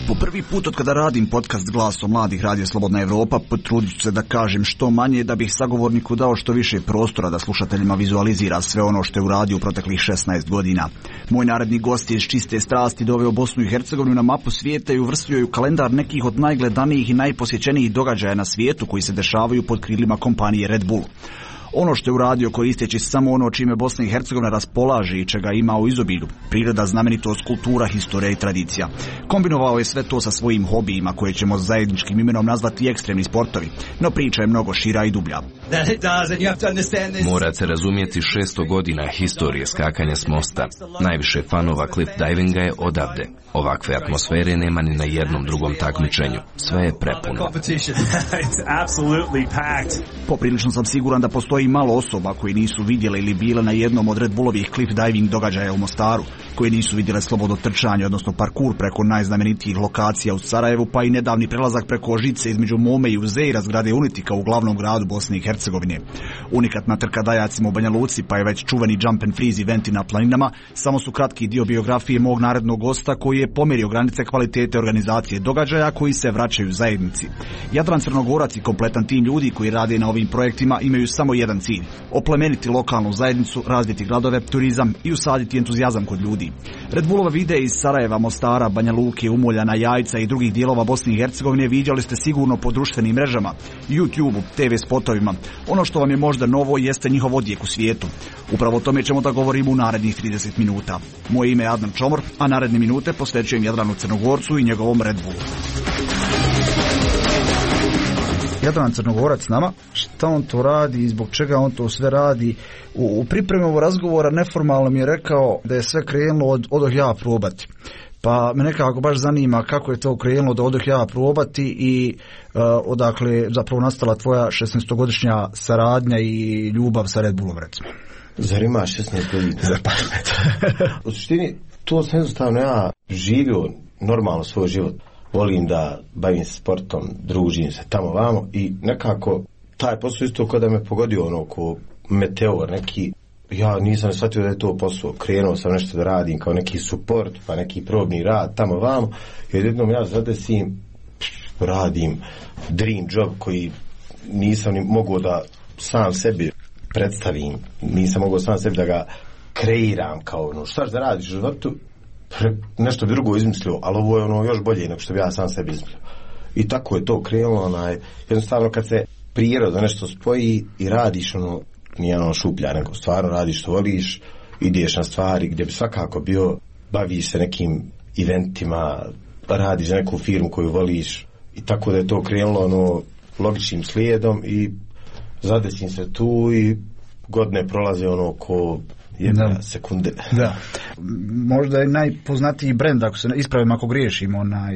Po prvi put od kada radim podcast Glasom mladih Radio Slobodna Evropa, potrudit ću se da kažem što manje da bih sagovorniku dao što više prostora da slušateljima vizualizira sve ono što je uradio u proteklih 16 godina. Moj naredni gost je iz čiste strasti doveo Bosnu i Hercegovinu na mapu svijeta i uvrstio je u kalendar nekih od najgledanijih i najposjećenijih događaja na svijetu koji se dešavaju pod krilima kompanije Red Bull. Ono što je uradio koristeći samo ono čime Bosna i Hercegovina raspolaže i čega ima u izobilju, priroda, znamenitost, kultura, historija i tradicija. Kombinovao je sve to sa svojim hobijima koje ćemo zajedničkim imenom nazvati ekstremni sportovi, no priča je mnogo šira i dublja. Morate razumjeti 600 godina historije skakanja s mosta. Najviše fanova cliff divinga je odavde. Ovakve atmosfere nema ni na jednom drugom takmičenju. Sve je prepuno. Poprilično sam siguran da postoji malo osoba koji nisu vidjele ili bile na jednom od Red Bullovih cliff diving događaja u Mostaru, koji nisu vidjele slobodno trčanje, odnosno parkur preko najznamenitijih lokacija u Sarajevu, pa i nedavni prelazak preko žice između Mome i Uzeira zgrade Unitika u glavnom gradu Bosne i Hercegovine. Unikatna trka Dajacima u Banja Luci, pa je već čuveni jump and freeze eventi na planinama, samo su kratki dio biografije mog narednog gosta koji je pomjerio granice kvalitete organizacije događaja koji se vraćaju zajednici. Jadran Crnogorac i kompletan tim ljudi koji rade na ovim projektima imaju samo jedan cilj: oplemeniti lokalnu zajednicu, razviti gradove, turizam i usaditi entuzijazam kod ljudi. Red Bullove videe iz Sarajeva, Mostara, Banja Luke, Umoljana, Jajca i drugih dijelova Bosne i Hercegovine viđali ste sigurno po društvenim mrežama, YouTube-u, TV spotovima. Ono što vam je možda novo jeste njihov odjek u svijetu. Upravo o tome ćemo da govorimo u narednih 30 minuta. Moje ime je Adnan Čomor, a naredne minute posvećujem Jadranu Crnogorcu i njegovom Red Bullu. Jadran Crnogorac s nama, šta on to radi i zbog čega on to sve radi. U pripremi ovog razgovora neformalno mi je rekao da je sve krenulo od odoh ja probati. Pa me nekako baš zanima kako je to krenulo da odoh ja probati i odakle zapravo nastala tvoja 16-godišnja saradnja i ljubav sa Red Bullom, recimo. Zar ima 16 godina? U suštini, to sam jednostavno ja živio normalno svoj život. Volim da bavim se sportom, družim se tamo vamo i nekako taj posao isto kada me pogodio ono ko meteor neki, ja nisam shvatio da je to posao. Krenuo sam nešto da radim kao neki support, pa neki probni rad tamo vamo i jednom ja zadesim, radim dream job koji nisam ni mogao da sam sebi predstavim, nisam mogao sam sebi da ga kreiram kao ono, štaš da radiš u životu, nešto bi drugo izmislio, ali ovo je ono još bolje nego što bi ja sam sebi izmislio. I tako je to krenulo, jednostavno kad se priroda nešto spoji i radiš ono, nije ono šuplja, nego stvarno radiš što voliš, ideš na stvari gdje bi svakako bio, baviš se nekim eventima, radiš za neku firmu koju voliš i tako da je to krenulo ono logičnim slijedom i zadesim se tu i godine prolaze ono ko jedna sekunde. Da. Možda je najpoznatiji brend, ako se ispravim ako griješim,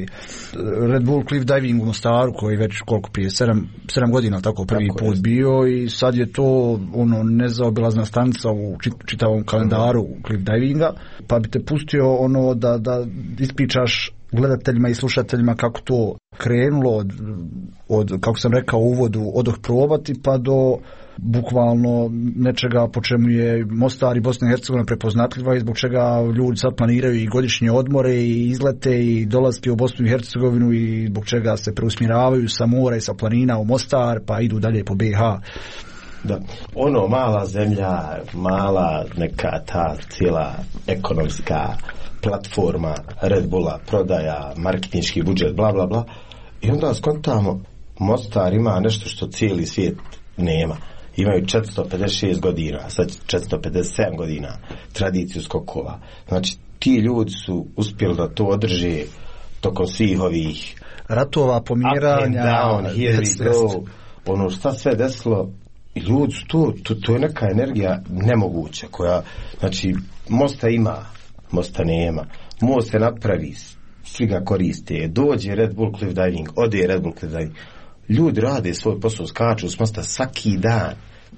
Red Bull Cliff Diving u Mostaru koji već koliko prije 7 godina tako prvi tako put bio i sad je to ono nezaobilazna stanica u čitavom kalendaru Cliff Divinga, pa bi te pustio ono da ispričaš gledateljima i slušateljima kako to krenulo od kako sam rekao u uvodu, odoh probati pa do bukvalno nečega po čemu je Mostar i Bosna i Hercegovina prepoznatljiva i zbog čega ljudi sad planiraju i godišnje odmore i izlete i dolaske u Bosnu i Hercegovinu i zbog čega se preusmjeravaju sa mora i sa planina u Mostar pa idu dalje po BiH. Da, ono mala zemlja, mala neka ta cijela ekonomska platforma Red Bulla, prodaja, marketinški budžet, bla bla bla i onda skontamo Mostar ima nešto što cijeli svijet nema. Imaju 456 godina, sad 457 godina tradiciju skokova. Znači, ti ljudi su uspjeli da to održe tokom svih ovih ratova, pomiranja, down, here we go, ono šta sve desilo i ljudi su to je neka energija nemoguća koja, znači, mosta ima, mosta nema, most se napravi, svi ga koriste, dođe Red Bull Cliff Diving, ode Red Bull Cliff Diving. Ljudi rade svoj posao, skaču s mosta svaki dan,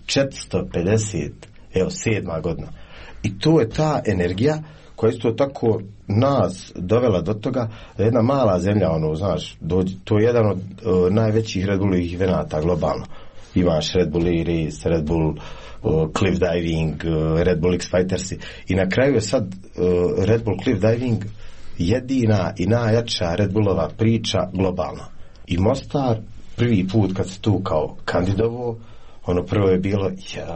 450, evo 7. godina. I to je ta energija koja isto tako nas dovela do toga da jedna mala zemlja, ono, znaš, to je jedan od najvećih Red Bullovih evenata globalno. Imaš Red Bull Race, Red Bull Cliff Diving, Red Bull X Fighters i na kraju je sad Red Bull Cliff Diving jedina i najjača Red Bullova priča globalna. I Mostar prvi put kad se tu kao kandidovo, ono prvo je bilo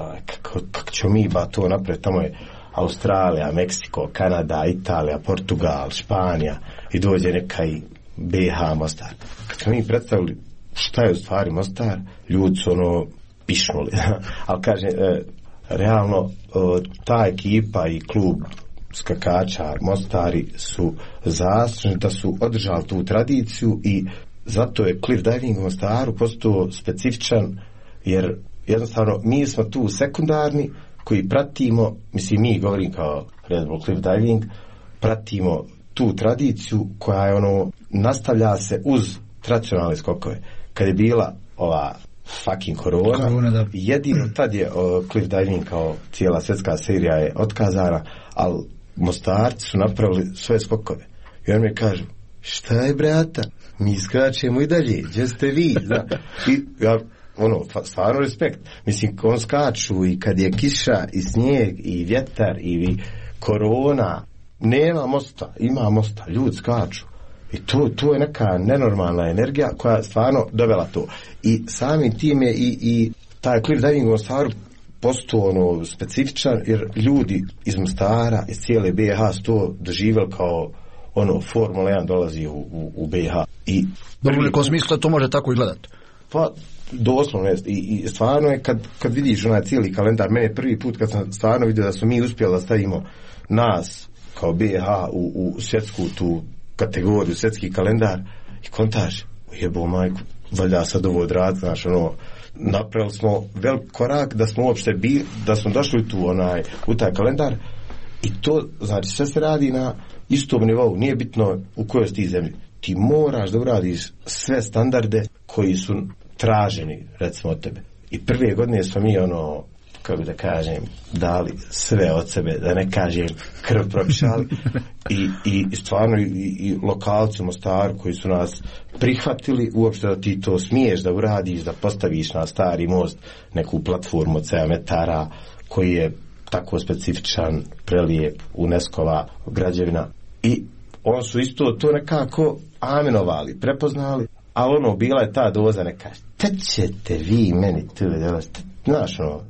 kako ćemo mi to napraviti, tamo je Australija, Meksiko, Kanada, Italija, Portugal, Španija i dođe neka i BH Mostar. Kad smo mi predstavili šta je u stvari Mostar, ljudi su ono pišnuli. Ali kažem, realno ta ekipa i klub skakača Mostari su zaslužni da su održali tu tradiciju i zato je cliff diving u Mostaru postao specifičan, jer jednostavno mi smo tu sekundarni koji pratimo, mislim mi govorim kao Red Bull Cliff Diving, pratimo tu tradiciju koja je ono, nastavlja se uz tradicionalne skokove. Kad je bila ova fucking korona, jedino tad je Cliff Diving kao cijela svjetska serija je otkazana, ali Mostarci su napravili svoje skokove. I on mi kaže, šta je brata, mi skačemo i dalje, gdje ste vi? I ja, ono, stvarno respekt. Mislim, on skaču i kad je kiša i snijeg i vjetar i korona, nema mosta, ima mosta, ljudi skaču. I to je neka nenormalna energija koja stvarno dovela to. I samim tim je i taj cliff diving u Mostaru postao ono specifičan, jer ljudi iz Mostara, iz cijele BiH su to doživjeli kao ono, Formula 1 dolazi u BiH. I u nekom smislu to može tako i gledati. Pa, doslovno jest. I stvarno je kad vidiš onaj cijeli kalendar, mene prvi put kad sam stvarno vidio da smo mi uspjeli da stavimo nas kao BiH u svjetsku tu kategoriju, svjetski kalendar i kontaž, jebo majku, valjda sad ovo odraditi, znaš, ono, napravili smo velik korak da smo uopšte da smo došli u taj kalendar i to, znači, sve se radi na istom nivou, nije bitno u kojoj si ti zemlji. Ti moraš da uradiš sve standarde koji su traženi, recimo od tebe. I prve godine smo mi ono, kako da kažem, dali sve od sebe, da ne kažem krv propišali i stvarno i lokalci u Mostaru koji su nas prihvatili uopšte da ti to smiješ da uradiš, da postaviš na stari most neku platformu od 7 metara koji je tako specifičan, prelijep, UNESCO-va građevina. I oni su isto to nekako amenovali, prepoznali, ali ono, bila je ta doza neka, šta ćete vi meni tu, znaš, ono,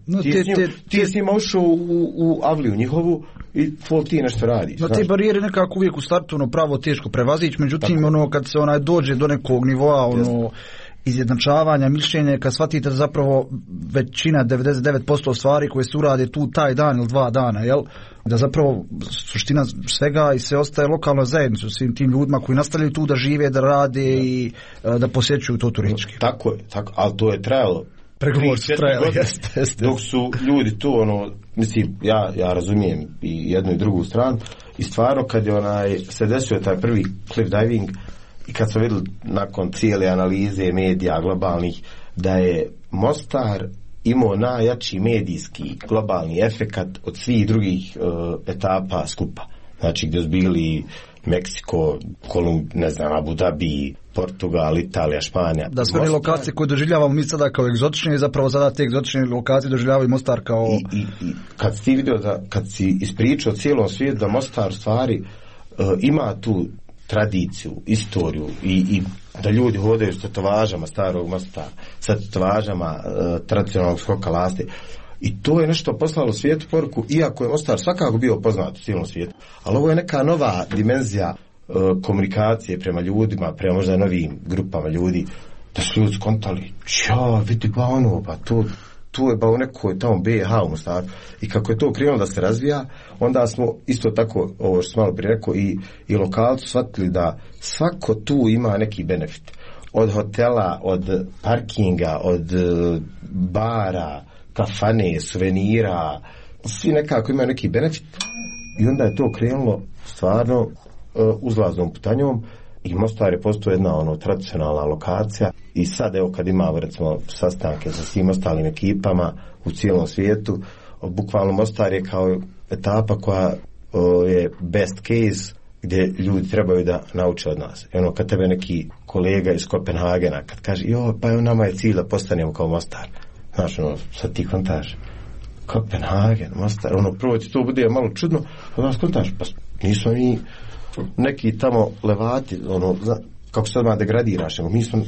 ti s njima ušao u avliju njihovu i ti nešto radiš. No, te barijere nekako uvijek u startu ono pravo teško prevazići, međutim, tako, ono, kad se dođe do nekog nivoa, ono, izjednačavanja mišljenja, kad shvatite da zapravo većina, 99% stvari koje se urade tu taj dan ili 2 dana, jel? Da zapravo suština svega i sve ostaje lokalnoj zajednici, svim tim ljudima koji nastavljaju tu da žive, da rade i da posjećuju to turistički. Tako je, ali to je trajalo. Pregovor su trajali, jeste. Dok su ljudi tu, ono, mislim, ja razumijem i jednu i drugu stranu i stvarno kad je se desio taj prvi cliff diving i kad smo vidjeli nakon cijele analize medija globalnih da je Mostar imao najjači medijski globalni efekat od svih drugih etapa skupa. Znači gdje su bili Meksiko, ne znam, Abu Dhabi, Portugal, Italija, Španija. Da sve lokacije koje doživljavamo mi sada kao egzotične i zapravo sada te egzotične lokacije doživljavaju Mostar kao... I kad si vidio kad si ispričao cijelom svijetu da Mostar stvari ima tu tradiciju, istoriju i da ljudi hodaju s tetovažama starog Mostara, sa tetovažama tradicionalnog skoka Laste. I to je nešto poslalo svijetu poruku, iako je Mostar svakako bio poznat u cijelom svijetu. Ali ovo je neka nova dimenzija komunikacije prema ljudima, prema možda novim grupama ljudi, da su ljudi skontali, vidi ba ono, pa to je ba u nekoj tamo BiH u Mostaru. I kako je to krenulo da se razvija, onda smo isto tako, ovo što sam malo prije rekao, i lokalci shvatili da svako tu ima neki benefit. Od hotela, od parkinga, od bara, kafane, suvenira, svi nekako imaju neki benefit. I onda je to krenulo stvarno uzlaznom putanjom i Mostar je postao jedna tradicionalna lokacija i sad evo kad imamo recimo sastanke sa svim ostalim ekipama u cijelom svijetu, bukvalno Mostar je kao etapa koja je best case gdje ljudi trebaju da nauče od nas. I kad tebe neki kolega iz Kopenhagena kad kaže pa nama je cilj da postanemo kao Mostar, znaš sad ti kontaš Kopenhagen, Mostar, prvo ti to bude malo čudno, a nas kontaš, pa nismo mi neki tamo levati, kako se odmah degradiraš, mi smo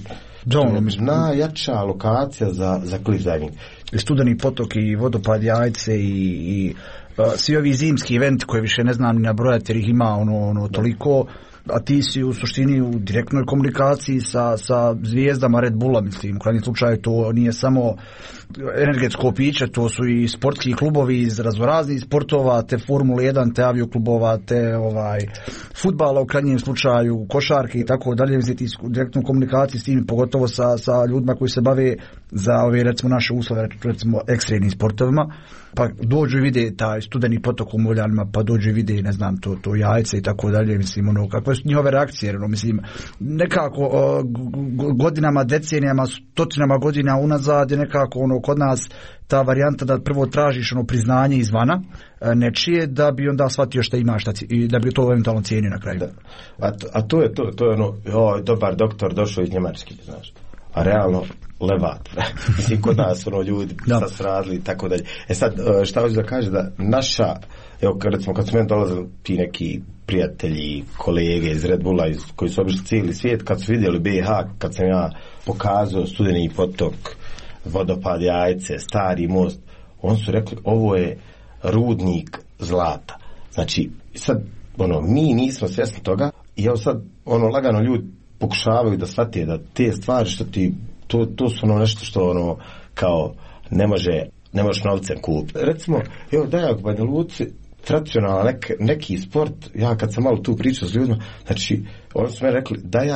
najjača lokacija za cliff diving. I Studeni potok i vodopad Jajce i svi ovi zimski eventi koje više ne znam ni nabrojati jer ih ima toliko, a ti si u suštini u direktnoj komunikaciji sa zvijezdama Red Bulla, mislim, u krajnjem slučaju to nije samo energetsko piće, to su i sportski klubovi iz raznoraznih sportova, te Formule 1, te avioklubova, te fudbala u krajnjem slučaju, košarke i tako dalje, ti u direktnoj komunikaciji s tim, pogotovo sa ljudima koji se bave za ove recimo naše uslove, recimo ekstremnim sportovima, pa dođu i vide taj Studeni potok u Moljanima, pa dođu i vide, ne znam, to Jajce i tako dalje, mislim, kakve su njihove reakcije, mislim, nekako godinama, decenijama, stotinama godina unazad je nekako kod nas ta varijanta da prvo tražiš priznanje izvana nečije, da bi onda shvatio šta imaš i da bi to eventualno cijenio na kraju. Da. A to je dobar doktor došao iz Njemačke, znaš. A realno levat. Mislim, kod nas ljudi sad radili i tako dalje. Sad, šta hoću da kaže, da naša, evo recimo kad su meni dolazili ti neki prijatelji, kolege iz Red Bulla koji su obišli cijeli svijet, kad su vidjeli BiH, kad sam ja pokazao Studeni potok, vodopad Jajce, Stari most, oni su rekli ovo je rudnik zlata. Znači, sad, mi nismo svjesni toga i evo sad, lagano ljudi pokušavaju da shvate da te stvari što ti, to su nešto što kao ne možeš novcem kupiti. Recimo, evo Dajak u Banja Luci, tradicionalno neki sport, ja kad sam malo tu pričao s ljudima, znači, oni su mi rekli,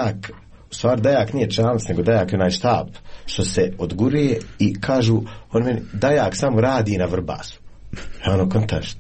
u stvari Dajak nije čamac, nego Dajak je onaj štab, što se odgurije i kažu, on meni, Dajak samo radi na vrbasu. Kontaš,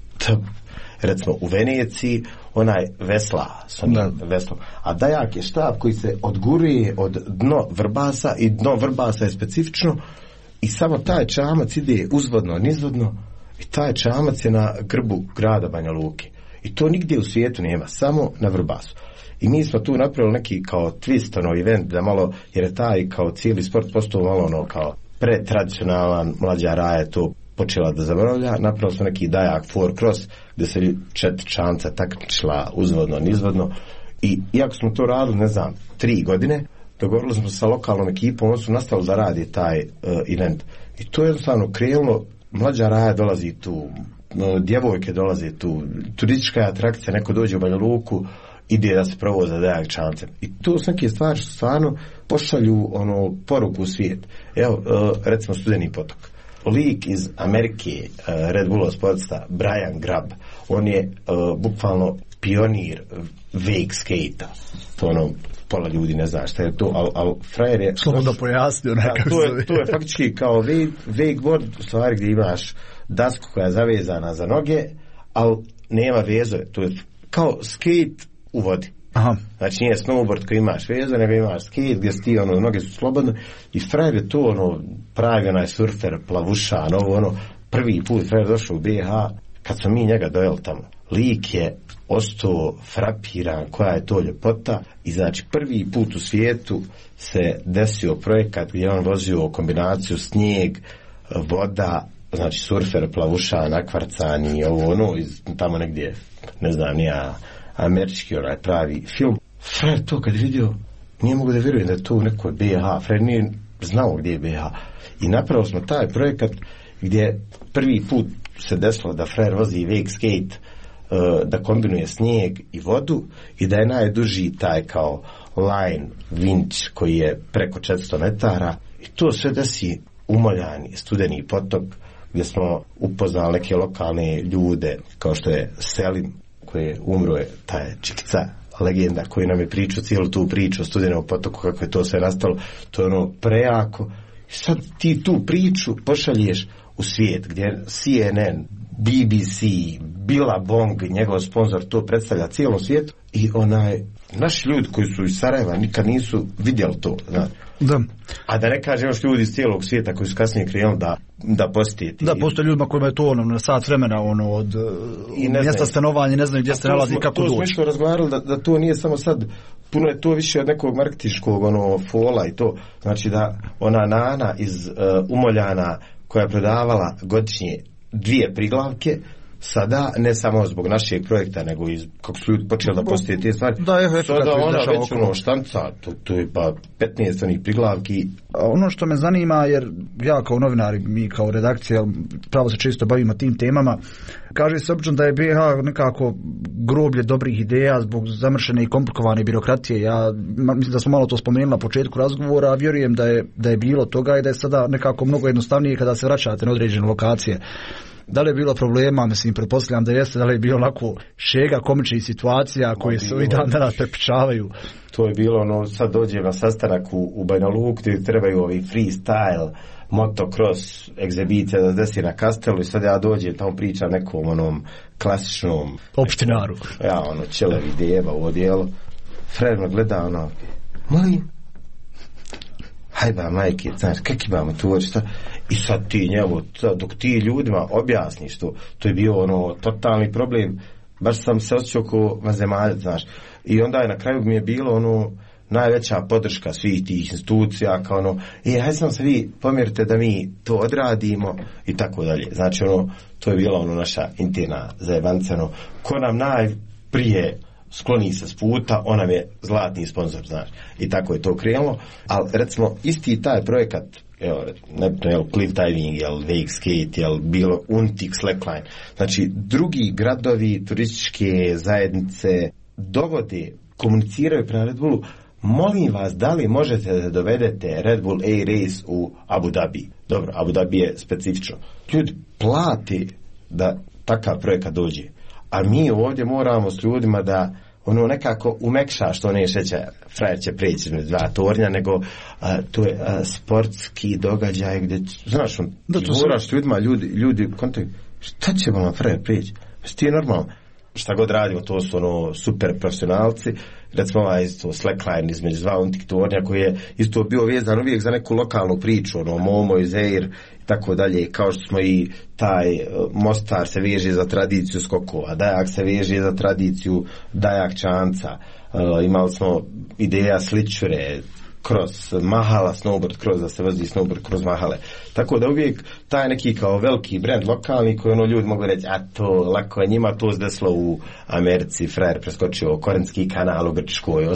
recimo u Veneciji, onaj vesla, veslom, a Dajak je štab koji se odguruje od dno vrbasa i dno vrbasa je specifično i samo taj čamac ide uzvodno, nizvodno i taj čamac je na grbu grada Banja Luke. I to nigdje u svijetu nema, samo na vrbasu. I mi smo tu napravili neki kao twist, event, da malo, jer je taj kao cijeli sport postao malo kao pretradicionalan, mlađa raja to počela da zaboravlja, napravili smo neki Dajak 4 cross, gdje se 4 čamca takmičila uzvodno, nizvodno i iako smo to radili, 3 godine, dogovorili smo sa lokalnom ekipom, oni su nastavili da radi taj event. I to je jednostavno krenulo, mlađa raja dolazi tu, djevojke dolaze tu, turistička atrakcija, neko dođe u Banja Luku, ide da se provoza Dajak čamcem. I to su neke stvari što stvarno pošalju poruku u svijet. Evo, recimo Studeni potok. Lik iz Amerike, Red Bulla sportista, Brian Grab, on je bukvalno pionir wake skate-a. To pola ljudi ne zna šta je to, ali frajer je... Slobodno pojasnio nekako. To je faktički kao wakeboard, u stvari gdje imaš dasku koja je zavezana za noge, ali nema vezove. To je kao skate u vodi. Aha. Znači nije snowboard koji imaš vezo, nego imaš skate gdje ti noge su slobodne i frajer je to pravi onaj surfer, plavušan, prvi put frajer došao u BiH, kad smo mi njega dojeli tamo. Lik je ostao frapiran koja je to ljepota i znači prvi put u svijetu se desio projekat gdje on vozio kombinaciju snijeg, voda, znači surfer, plavušan, akvarcani, iz tamo negdje, ne znam, nija američki pravi film. Fred to kad vidio, nije mogu da vjerujem da je to u nekoj BiH. Fred nije znao gdje je BiH. I napravili smo taj projekat gdje prvi put se desilo da Fred vozi wake skate, da kombinuje snijeg i vodu i da je najduži taj kao line vinč koji je preko 400 metara. I to sve desi u Moljani, Studeni potok, gdje smo upoznali neke lokalne ljude kao što je Selim, koji je umro, je taj Čikica, legenda koji nam je pričao cijelu tu priču o Studenom potoku, kako je to sve nastalo, to je prejako. I sad ti tu priču pošalješ u svijet gdje CNN, BBC, Billabong, njegov sponsor to predstavlja cijelom svijetu i naši ljudi koji su iz Sarajeva nikad nisu vidjeli to, znaš. Da. A da ne kažem još ljudi iz cijelog svijeta koji su kasnije krenuli da posjetiti. Da, postoje ljudima kojima je to na sat vremena od mjesta stanovanja, ne znaju gdje se nalazi, kako doći. To smo isto razgovarali da to nije samo sad, puno je to više od nekog marketinškog fola i to. Znači da ona Nana iz Umoljana koja je prodavala godišnje 2 priglavke, sada, ne samo zbog našeg projekta, nego i kako su ljudi počeli da postije te stvari, sada ona već štanca, to je pa 15 onih priglavki. Ono što me zanima, jer ja kao novinar, mi kao redakcija, pravo se često bavimo tim temama, kaže se obično da je BiH nekako groblje dobrih ideja zbog zamršene i komplikovane birokratije. Ja mislim da smo malo to spomenuli na početku razgovora, a vjerujem da je bilo toga i da je sada nekako mnogo jednostavnije kada se vraćate na određene lokacije. Da li je bilo problema, mislim, pretpostavljam da jeste, da li je bilo onako šega komičnih situacija koje se ovih dan danas prepričavaju? To je bilo, sad dođe na sastanak u Banja Luku gdje trebaju ovi freestyle, motocross, egzibicija da se desi na Kastelu i sad ja dođem tamo pričam nekom onom klasičnom opštinaru. Ja, čelevi djeva u odijelu. Fred me gleda, molim, hajba majke, znaš, kak imamo tu šta? I sad ti njemu, dok ti ljudima objasniš to je bio totalni problem, baš sam se osjećao ko vanzemaljac, znaš. I onda je na kraju mi je bilo najveća podrška svih tih institucija, kao hajde sam se vi pomjerite da mi to odradimo i tako dalje. Znači to je bila naša interna zajebanca, ko nam najprije skloni se s puta, on nam je zlatni sponsor, znaš. I tako je to krenulo, ali recimo isti taj projekat, evo, nebitno je cliff diving, je wake skate, je bilo Untix, slackline, znači drugi gradovi, turističke zajednice dovode, komuniciraju prema Red Bullu, molim vas, da li možete da dovedete Red Bull A-Race u Abu Dhabi? Dobro, Abu Dhabi je specifično. Ljudi plati da takav projekat dođe, a mi ovdje moramo s ljudima da nekako umekša što ne šeće, frajer će preći između dva tornja, nego to je sportski događaj gdje, znaš, ti moraš ljudima, ljudi kontaju, šta će vam frajer preći? Ti je normalno. Šta god radimo, to su super profesionalci, recimo isto slackline između dva Untik tornja koji je isto bio vezan uvijek za neku lokalnu priču, Momo i Zair i tako dalje, kao što smo i taj Mostar se veže za tradiciju skokova, Dajak se veže za tradiciju Dajak čanca, imali smo ideja sličure kroz Mahala snowboard, kroz da se vozi snowboard kroz Mahale. Tako da uvijek taj neki kao veliki brand lokalni koji ljudi mogu reći, a to lako je njima, to zdeslo u Americi, frajer preskočio Korenski kanal u Grčkoj,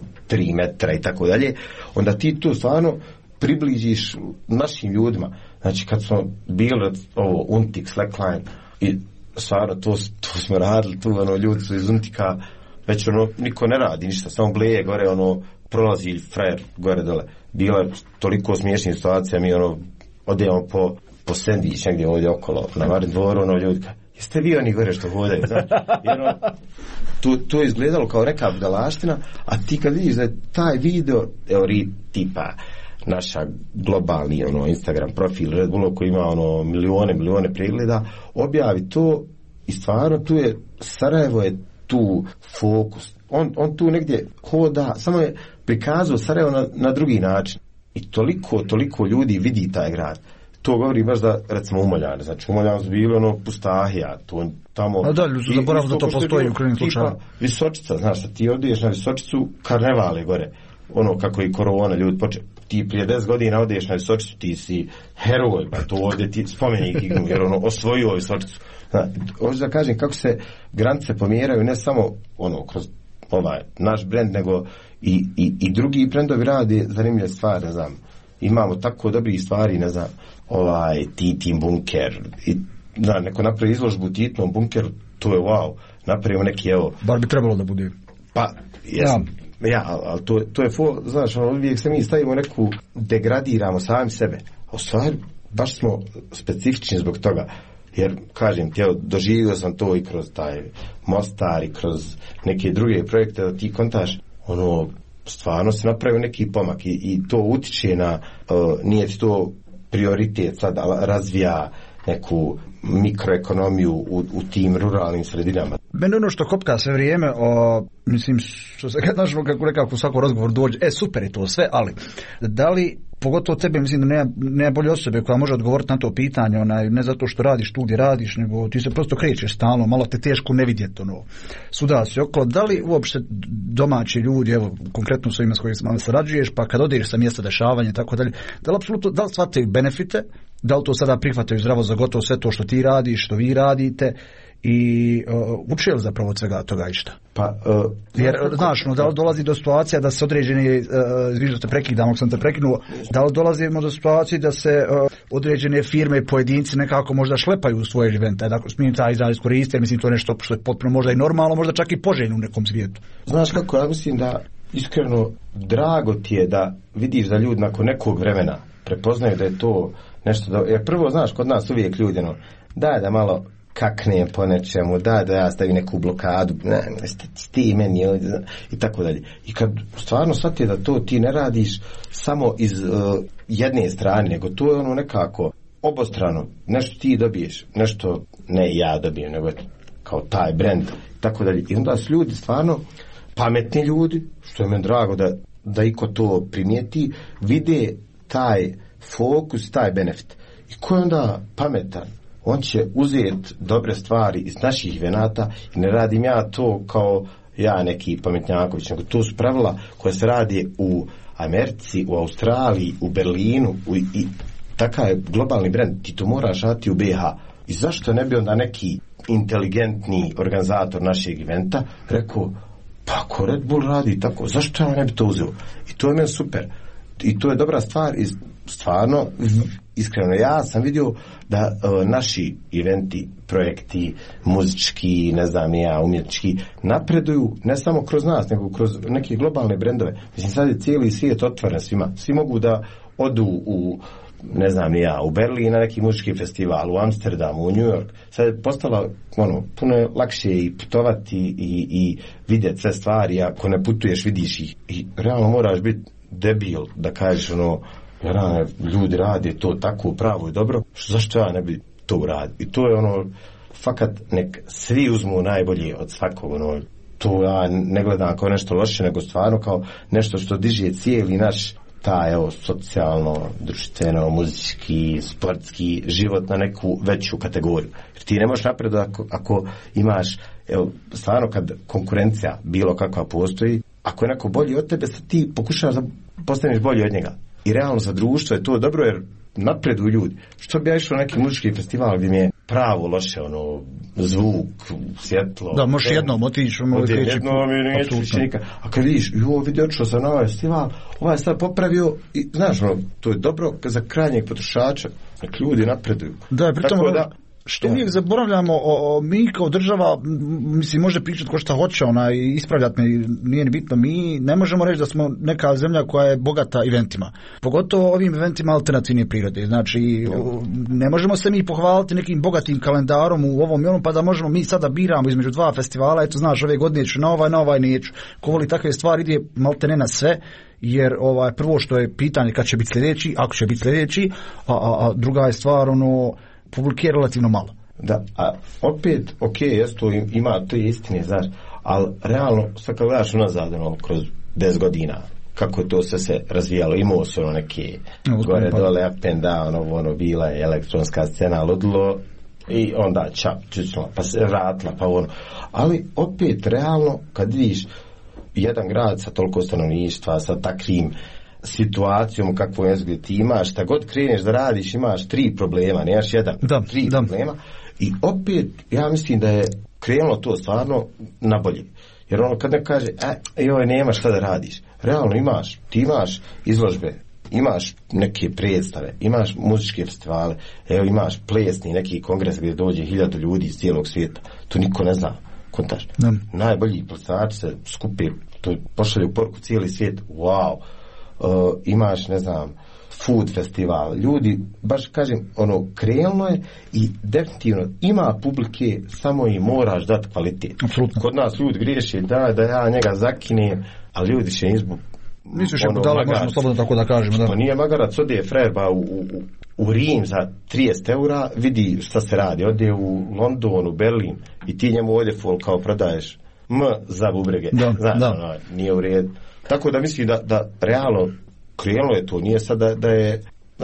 83 metra i tako dalje. Onda ti tu stvarno približiš našim ljudima. Znači kad smo bili ovo Untik, slackline i stvarno to smo radili tu, ljudi su iz Untika već niko ne radi ništa, samo bleje gore, prolazi frajer gore dole. Bila je toliko smiješnih situacija, mi odijemo po sandvič negdje ovdje okolo, na Marin dvoru, ljudi jeste vi oni gore što hodaju, znači. To je izgledalo kao neka budalaština, a ti kad vidiš da je taj video, evo tipa naša globalni Instagram profil Red Bull koji ima milione pregleda, objavi to i stvarno tu je Sarajevo je tu fokus. On tu negdje hoda, samo je prikazao Sarajevo na drugi način. I toliko ljudi vidi taj grad. To govori baš da, recimo, Umoljane. Znači, Umoljane su bili Pustahija. Tamo... A da, ljudi su zaboravili da to postoji u krajnjem slučaju. Visočica, znaš, da ti odiješ na Visočicu, karnevale gore. Kako i korona, ljudi počeo. Ti prije 10 godina odiješ na Visočicu, ti si heroj, pa to ovdje ti spomenik, jer osvojio Visočicu. Hoću da kažem kako se granice pomjeraju, ne samo kroz ovaj naš brend, nego i drugi brendovi rade zanimljive stvari, ne znam. Imamo tako dobrih stvari, ne znam, Titin bunker, i neko napravi izložbu u Titinom bunkeru, to je wow, napravimo neki, evo. Bar bi trebalo da bude. Pa, jesam. Ja, ali to je znaš, uvijek se mi stavimo neku, degradiramo sami sebe. A u stvari, baš smo specifični zbog toga. Jer, kažem ti, doživio sam to i kroz taj Mostar i kroz neke druge projekte, da ti kontaš, stvarno se napravio neki pomak i to utiče na, nije ti to prioritet sad, razvija neku mikroekonomiju u tim ruralnim sredinama. Mene što kopka sve vrijeme, mislim, što se kako rekao u svakom razgovoru dođe, super je to sve, ali da li, pogotovo tebe, mislim da nema bolje osobe koja može odgovoriti na to pitanje, ne zato što radiš tu gdje radiš, nego ti se prosto krećeš stalno, malo te teško ne vidjeti svuda si okolo. Da li uopšte domaći ljudi, evo konkretno s ovima s kojima sarađuješ, pa kad odeš sa mjesta dešavanja i tako dalje, da li shvataju benefite, da li to sada prihvataju zdravo za gotovo sve to što ti radiš, što vi radite, i uče li zapravo od svega toga išta? Jer, znaš, da li dolazi do situacija da se određene, viš da te prekidam, ako sam te prekinuo, da li dolazimo do situacije da se određene firme i pojedinci nekako možda šlepaju u svoje evente, da smijem taj izraz iskoristiti, mislim to je nešto što je potpuno možda i normalno, možda čak i poželjno u nekom svijetu. Znaš kako, ja mislim da iskreno drago ti je da vidiš da ljudi nakon nekog vremena prepoznaju da je to nešto da, jer prvo, znaš, kod nas uvijek ljudi, daj da malo kakne po nečemu, da ja stavim neku blokadu, ti meni i tako dalje. I kad stvarno shvati da to ti ne radiš samo iz jedne strane, nego to je nekako obostrano, nešto ti dobiješ, nešto ne ja dobijem, nego kao taj brand i tako dalje. I onda su ljudi stvarno pametni ljudi, što je meni drago da iko to primijeti, vide taj fokus, taj benefit. I ko je onda pametan? On će uzeti dobre stvari iz naših venata i ne radim ja to kao ja neki pametnjaković, nego to su pravila koje se radi u Americi, u Australiji, u Berlinu i takav je globalni brend, ti to moraš raditi u BiH. I zašto ne bi onda neki inteligentni organizator našeg eventa rekao, pa ako Red Bull radi tako, zašto ja ne bi to uzeo? I to je meni super. I to je dobra stvar i stvarno, iskreno, ja sam vidio da naši eventi, projekti, muzički, ne znam ja, umjetnički, napreduju ne samo kroz nas, nego kroz neke globalne brendove. Mislim, sad je cijeli svijet otvoren svima. Svi mogu da odu u, ne znam ja, u Berlin na neki muzički festival, u Amsterdamu, u New York. Sad je postala, puno je lakše i putovati i vidjeti sve stvari, ako ne putuješ, vidiš ih. I realno moraš biti debil da kažeš ljudi rade to tako pravo i dobro, zašto ja ne bi to uradio? I to je fakat nek svi uzmu najbolje od svakog, to ja ne gledam kao nešto loše, nego stvarno kao nešto što diže cijeli naš taj socijalno, društveno, muzički, sportski život na neku veću kategoriju. Jer ti ne možeš napredovati ako imaš, stvarno kad konkurencija bilo kakva postoji, ako je neko bolji od tebe, ti pokušavaš da postaneš bolji od njega. I realno za društvo je to dobro jer napreduju ljudi. Što bi ja išao na neki muzički festival gdje mi je pravo loše, zvuk, svjetlo. Da, možeš jednom otići. Jednom i neću više nikad. A kad vidiš, vidi otišao sam na ovaj festival, ovaj sad popravio i znaš, to je dobro za krajnjeg potrošača. Ljudi napreduju. Da, pritom što uvijek zaboravljamo, mi kao država, mislim, može pričati ko šta hoće, ispravljati me, nije ni bitno, mi ne možemo reći da smo neka zemlja koja je bogata eventima. Pogotovo ovim eventima alternativne prirode. Znači, ne možemo se mi pohvaliti nekim bogatim kalendarom u ovom i onom, pa da možemo mi sada biramo između dva festivala, eto znaš, ove godine ću na ovaj neću. Ko voli takve stvari ide maltene na sve, jer prvo što je pitanje kad će biti sljedeći, ako će biti sljedeći, a druga je stvar, publike je relativno malo. Da, a opet, to ima te istine, znaš, ali realno, sad kad gledaš unazad, kroz 10 godina, kako je to sve se razvijalo, imao su neke gore, dole, up and down, bila je elektronska scena, ludilo, i onda čučnula, pa se vratila, pa ali opet, realno, kad vidiš jedan grad sa toliko stanovništva, sa takvim situacijom kakvu je gdje ti imaš, šta god kreneš da radiš, imaš 3 problema, nemaš jedan, 3 problema i opet ja mislim da je krenulo to stvarno na bolje. Jer kad ne kaže, nemaš šta da radiš, realno ti imaš izložbe, imaš neke predstave, imaš muzičke festivale, imaš plesni neki kongres gdje dođe 1000 ljudi iz cijelog svijeta, to niko ne zna, kontaš. Najbolji plesači se skupe, to pošalju poruku cijeli svijet, wow. Imaš, ne znam, food festival, ljudi, baš kažem, krenulo je i definitivno ima publike, samo i moraš dati kvalitet. Absolutno. Kod nas ljudi griješi da ja njega zakinem, a ljudi će izbu misliš je budala, možemo slobodno tako da kažemo. Što nije magarac, ode frerba u Rim za 30 eura, vidi šta se radi, ode u London, u Berlin i ti njemu ovdje kao prodaješ za bubrege. Znaš, nije u redu. Tako da mislim da realno krenulo je to, nije sad da je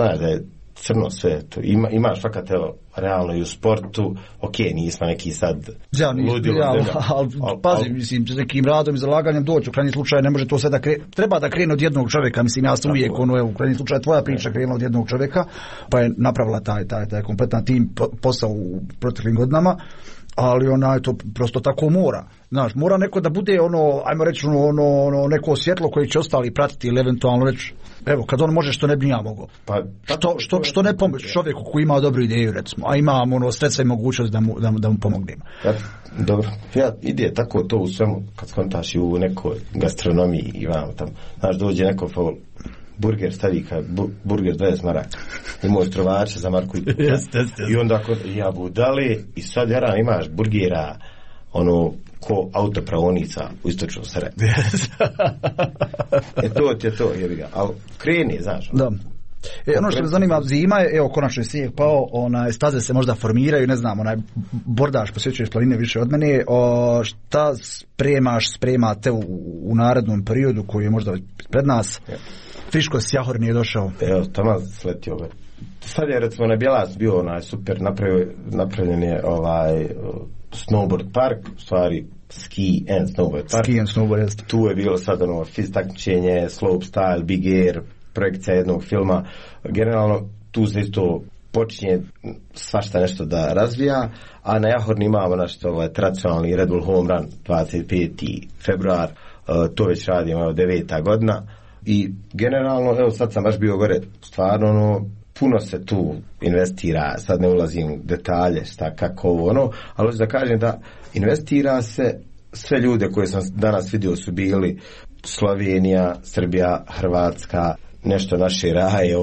crno sve to. Imaš fakat, realno i u sportu, nismo neki sad ludilo. Ali pazi, mislim, s nekim radom i zalaganjem doći, u krajnjem slučaju ne može to sve treba da krene od jednog čovjeka, mislim, ja sam uvijek, u krajnjem slučaju tvoja priča krenula od jednog čovjeka, pa je napravila taj kompletan tim posao u proteklim godinama. ali to prosto tako mora. Znaš, mora neko da bude ajmo reći neko svjetlo koje će ostali pratiti ili eventualno reći, evo, kad on može što ne bi ja mogao. Pa, što ne pomoći čovjeku koji ima dobru ideju, recimo, a ima sredstva i mogućnost da mu pomognemo. Dobro, ide tako to u svemu, kad skontaš i u nekoj gastronomiji i vam tam, znaš, dođe neko burger stavi burger 20 maraka i možeš trovače za marku i onda ja budali i sad imaš burgera ko autopravonica u istočnom Sarajevu. To ti je to, jebi ga, ali kreni, znaš. Da. Ono što me zanima, zima je, evo, konačno je snijeg pao, staze se možda formiraju, ne znam, bordaš, posjećuješ planine više od mene, šta spremate u narednom periodu koji je možda pred nas? Friško Sjahor nije došao. Evo, tamo sletio. Sad je, recimo, na Bjelac bio super, napravljen je snowboard park, u stvari ski and snowboard park. Ski and snowboard, jeste. Tu je bilo sad fiz takmičenje, slope style, big air, projekcija jednog filma. Generalno, tu se isto počinje svašta nešto da razvija, a na Jahorni imamo tradicionalni Red Bull Home Run 25. februar, to već radimo 9. godina. I generalno, evo sad sam baš bio gore, stvarno puno se tu investira, sad ne ulazim u detalje šta, kako ali hoću da kažem da investira se, sve ljude koje sam danas vidio su bili Slovenija, Srbija, Hrvatska, nešto naše raje,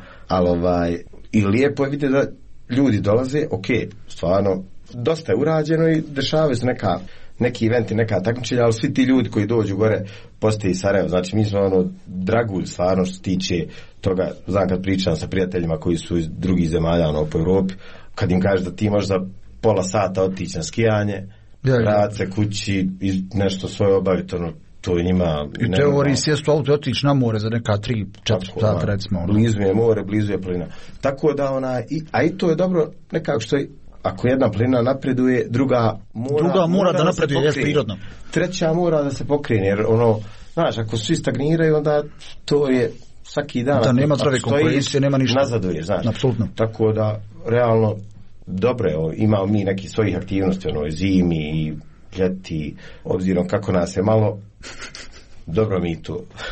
ali i lijepo je vidjeti da ljudi dolaze, stvarno, dosta je urađeno i dešavaju se neki eventi, neka takmičenja, ali svi ti ljudi koji dođu gore postoji Sarajevo, znači mi smo dragulj stvarno što se tiče toga, znam kad pričam sa prijateljima koji su iz drugih zemalja po Europi, kad im kažeš da ti možeš za pola sata otići na skijanje, vratiti se kući i nešto svoje obaviti, to je njima... I teoriji sjestu auto i otići na more za neka 3-4 sata, recimo. Blizu je more, blizu je planina. Tako da a i to je dobro nekako što je, ako jedna planina napreduje, druga mora da napreduje, je prirodno. Treća mora da se pokrene, jer znaš, ako svi stagniraju, onda to je svaki dan. Da, nema zdrave konkurencije, nema ništa. Nazaduje, znaš. Apsolutno. Tako da, realno, dobro je, imamo mi neki svojih aktivnosti, zimi i ljeti, obzirom kako nas je malo, dobro mi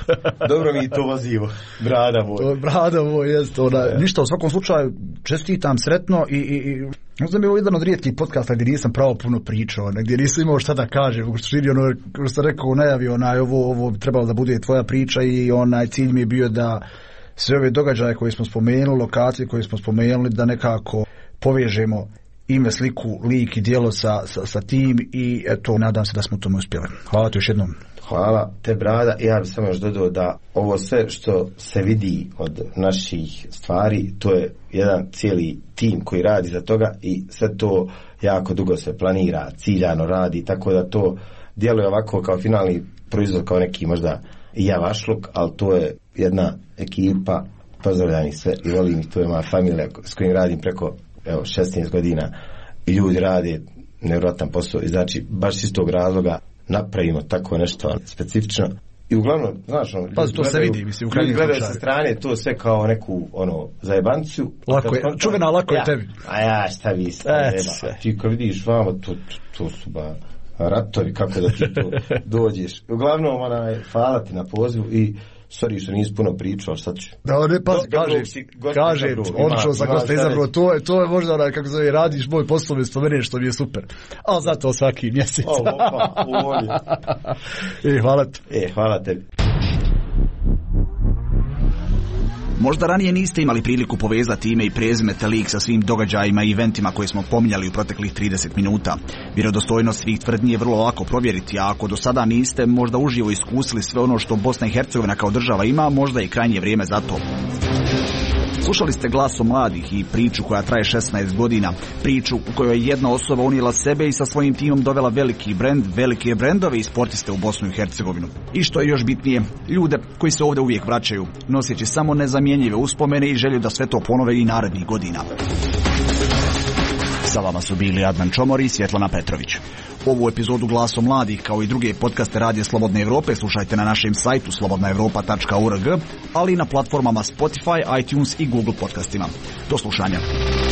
to vozimo, brada moj, jest ništa, u svakom slučaju čestitam, sretno i ne znam, je ovo jedan od rijetkih podcasta gdje nisam pravo puno pričao, gdje nisam imao šta da kažem, u suštini kako sam rekao u najavi, ovo bi trebalo da bude tvoja priča i cilj mi je bio da sve ove događaje koje smo spomenuli, lokacije koje smo spomenuli, da nekako povežemo ime, sliku, lik i djelo sa tim i eto, nadam se da smo tome uspjeli. Hvala ti još jednom. Hvala te, brada. Ja bih samo još dodao da ovo sve što se vidi od naših stvari, to je jedan cijeli tim koji radi za toga i sve to jako dugo se planira, ciljano radi, tako da to djeluje ovako kao finalni proizvod, kao neki možda javašluk, ali to je jedna ekipa, pozdravljam ih sve i volim ih, to je moja familija s kojim radim preko 16 godina i ljudi rade nevjerojatan posao i znači baš iz tog razloga napravimo tako nešto specifično i uglavnom, znaš, to se vidi, mislim, u krajnjem slučaju. Sa strane to sve kao neku zajebanciju. Lako je, čuvena, lako je tebi. A ja, šta vi ti kad vidiš vama, to su ratovi, kako da ti to dođeš. Uglavnom, hvala ti na pozivu i sorry što nisi puno pričao, ali sad ću. Da, ne, pa kaže, odlično sam gosta izabrao, to je možda kako zove, radiš moj poslovni spomeneš, što mi je super. Ali zato svaki mjesec. Hvala ti. Hvala tebi. Možda ranije niste imali priliku povezati ime i prezime te lik sa svim događajima i eventima koje smo pominjali u proteklih 30 minuta. Vjerodostojnost svih tvrdnji je vrlo lako provjeriti, a ako do sada niste možda uživo iskusili sve ono što Bosna i Hercegovina kao država ima, možda je krajnje vrijeme za to. Slušali ste Glas o mladih i priču koja traje 16 godina, priču u kojoj je jedna osoba unijela sebe i sa svojim timom dovela veliki brend, velike brendove i sportiste u Bosnu i Hercegovinu. I što je još bitnije, ljude koji se ovdje uvijek vraćaju, noseći samo nezamjenjive uspomene i želju da sve to ponove i narednih godina. Sa vama su bili Adnan Čomor i Svjetlana Petrović. Ovu epizodu Glasom mladih kao i druge podcaste Radija Slobodne Evrope slušajte na našem sajtu slobodnaevropa.org, ali i na platformama Spotify, iTunes i Google podcastima. Do slušanja.